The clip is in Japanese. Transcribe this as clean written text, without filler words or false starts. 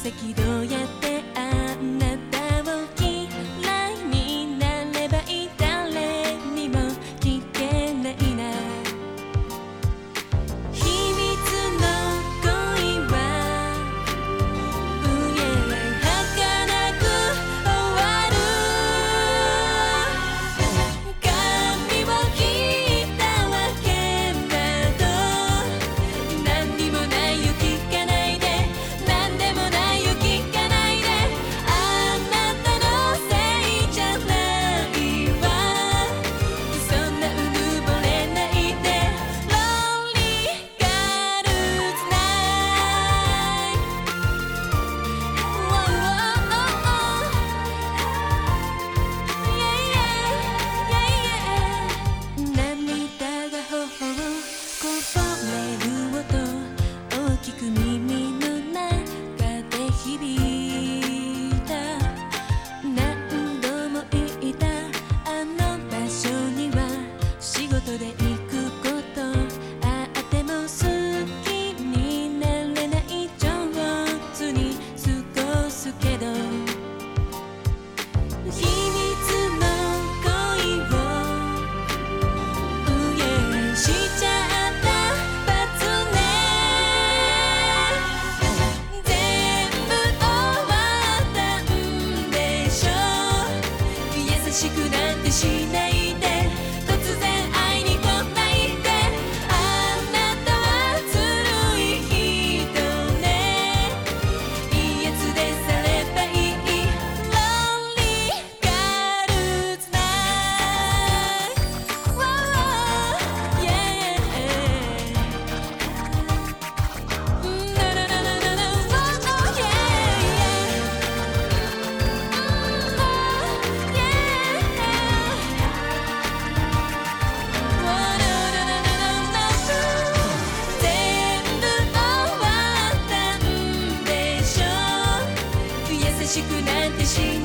席どうやってあなたを嫌いになればいい、誰にも聞けないな。秘密の恋は儚く終わる。髪を切ったわけなど何にもないよ、聞かないで。何でもないよ、聞かないで。あなたのせいじゃないわ。そんなうぬぼれないで。Lonely Girls Night。 涙が頬をこぼれる音、大きく耳の中で響いた。何度も言ったあの場所には仕事で行くことあっても好きになれない、上手に過ごすけど秘密の恋をしちゃった罰ね。全部終わったんでしょ。優しくなんてしないで、突然会いに来ないで。あなたはずるい人ね。いいやつでさればいい。 Lonely Girls Night。 Yeah。 Na na na na na na。 Oh yeah yeah。 全部終わったんでしょ。優しくなんてし